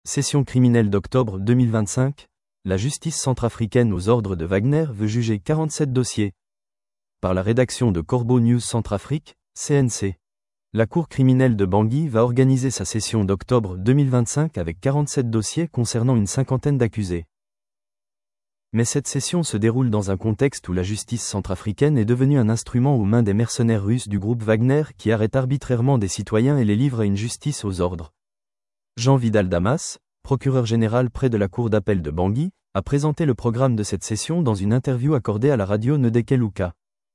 Session criminelle d'octobre 2025, la justice centrafricaine aux ordres de Wagner veut juger 47 dossiers. Par la rédaction de Corbeau News Centrafrique, CNC. La Cour criminelle de Bangui va organiser sa session d'octobre 2025 avec 47 dossiers concernant une cinquantaine d'accusés. Mais cette session se déroule dans un contexte où la justice centrafricaine est devenue un instrument aux mains des mercenaires russes du groupe Wagner qui arrêtent arbitrairement des citoyens et les livrent à une justice aux ordres. Jean Vidal Damas, procureur général près de la cour d'appel de Bangui, a présenté le programme de cette session dans une interview accordée à la radio Ndekeluka.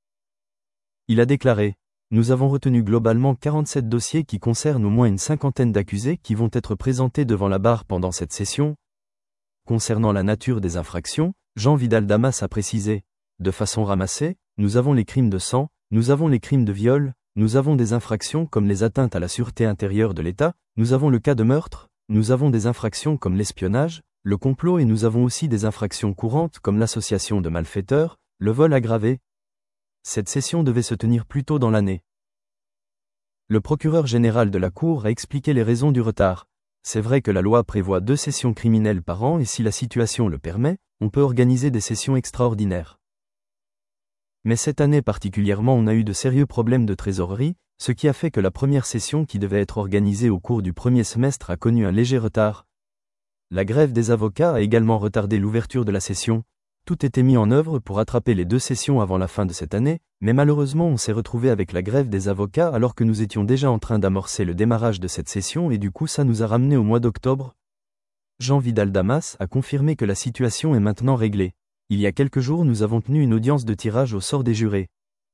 Il a déclaré : « Nous avons retenu globalement 47 dossiers qui concernent au moins une cinquantaine d'accusés qui vont être présentés devant la barre pendant cette session. » Concernant la nature des infractions, Jean Vidal Damas a précisé : « De façon ramassée, nous avons les crimes de sang, nous avons les crimes de viol, nous avons des infractions comme les atteintes à la sûreté intérieure de l'État, nous avons le cas de meurtre, nous avons des infractions comme l'espionnage, le complot et nous avons aussi des infractions courantes comme l'association de malfaiteurs, le vol aggravé. » Cette session devait se tenir plus tôt dans l'année. Le procureur général de la Cour a expliqué les raisons du retard. C'est vrai que la loi prévoit 2 sessions criminelles par an et si la situation le permet, on peut organiser des sessions extraordinaires. Mais cette année particulièrement on a eu de sérieux problèmes de trésorerie, ce qui a fait que la première session qui devait être organisée au cours du premier semestre a connu un léger retard. La grève des avocats a également retardé l'ouverture de la session. Tout était mis en œuvre pour attraper les 2 sessions avant la fin de cette année, mais malheureusement on s'est retrouvé avec la grève des avocats alors que nous étions déjà en train d'amorcer le démarrage de cette session et du coup ça nous a ramené au mois d'octobre. Jean Vidal Damas a confirmé que la situation est maintenant réglée. Il y a quelques jours nous avons tenu une audience de tirage au sort des jurés.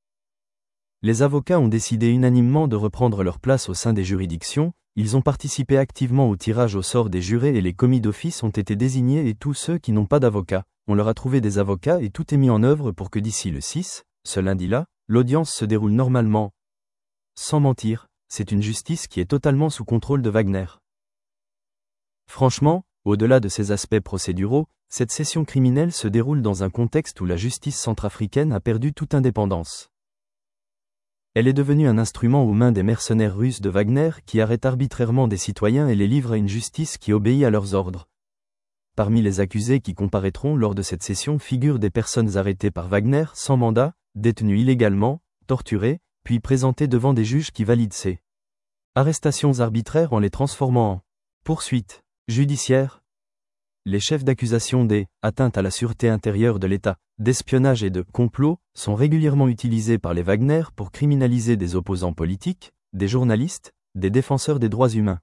Les avocats ont décidé unanimement de reprendre leur place au sein des juridictions, ils ont participé activement au tirage au sort des jurés et les commis d'office ont été désignés et tous ceux qui n'ont pas d'avocats. On leur a trouvé des avocats et tout est mis en œuvre pour que d'ici le 6, ce lundi-là, l'audience se déroule normalement. Sans mentir, c'est une justice qui est totalement sous contrôle de Wagner. Franchement, au-delà de ces aspects procéduraux, cette session criminelle se déroule dans un contexte où la justice centrafricaine a perdu toute indépendance. Elle est devenue un instrument aux mains des mercenaires russes de Wagner qui arrêtent arbitrairement des citoyens et les livrent à une justice qui obéit à leurs ordres. Parmi les accusés qui comparaîtront lors de cette session figurent des personnes arrêtées par Wagner sans mandat, détenues illégalement, torturées, puis présentées devant des juges qui valident ces arrestations arbitraires en les transformant en poursuites judiciaires. Les chefs d'accusation des atteintes à la sûreté intérieure de l'État, d'espionnage et de complot sont régulièrement utilisés par les Wagner pour criminaliser des opposants politiques, des journalistes, des défenseurs des droits humains.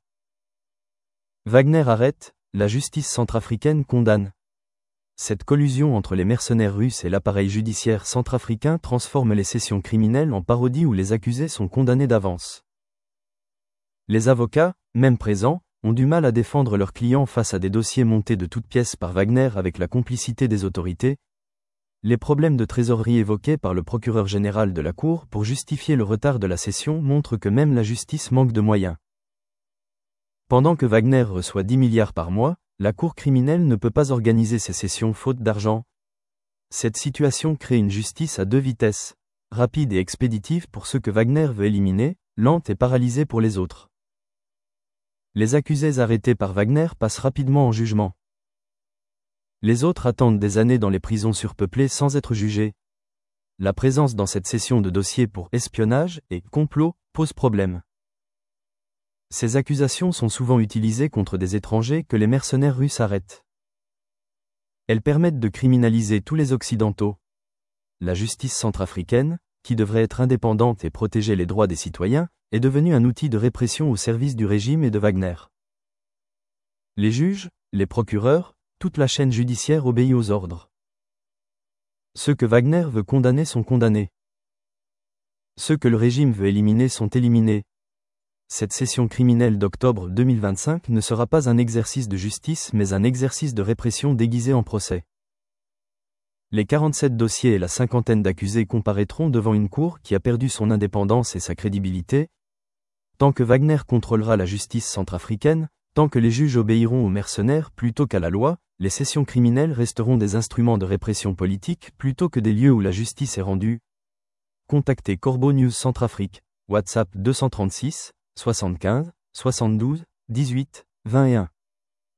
Wagner arrête, la justice centrafricaine condamne. Cette collusion entre les mercenaires russes et l'appareil judiciaire centrafricain transforme les sessions criminelles en parodies où les accusés sont condamnés d'avance. Les avocats, même présents, ont du mal à défendre leurs clients face à des dossiers montés de toutes pièces par Wagner avec la complicité des autorités. Les problèmes de trésorerie évoqués par le procureur général de la Cour pour justifier le retard de la session montrent que même la justice manque de moyens. Pendant que Wagner reçoit 10 milliards par mois, la Cour criminelle ne peut pas organiser ses sessions faute d'argent. Cette situation crée une justice à 2 vitesses, rapide et expéditive pour ceux que Wagner veut éliminer, lente et paralysée pour les autres. Les accusés arrêtés par Wagner passent rapidement en jugement. Les autres attendent des années dans les prisons surpeuplées sans être jugés. La présence dans cette session de dossiers pour espionnage et complot pose problème. Ces accusations sont souvent utilisées contre des étrangers que les mercenaires russes arrêtent. Elles permettent de criminaliser tous les Occidentaux. La justice centrafricaine, qui devrait être indépendante et protéger les droits des citoyens, est devenue un outil de répression au service du régime et de Wagner. Les juges, les procureurs, toute la chaîne judiciaire obéit aux ordres. Ceux que Wagner veut condamner sont condamnés. Ceux que le régime veut éliminer sont éliminés. Cette session criminelle d'octobre 2025 ne sera pas un exercice de justice mais un exercice de répression déguisé en procès. Les 47 dossiers et la cinquantaine d'accusés comparaîtront devant une cour qui a perdu son indépendance et sa crédibilité. Tant que Wagner contrôlera la justice centrafricaine, tant que les juges obéiront aux mercenaires plutôt qu'à la loi, les sessions criminelles resteront des instruments de répression politique plutôt que des lieux où la justice est rendue. Contactez Corbeau News Centrafrique, WhatsApp 236 75 72 18 21.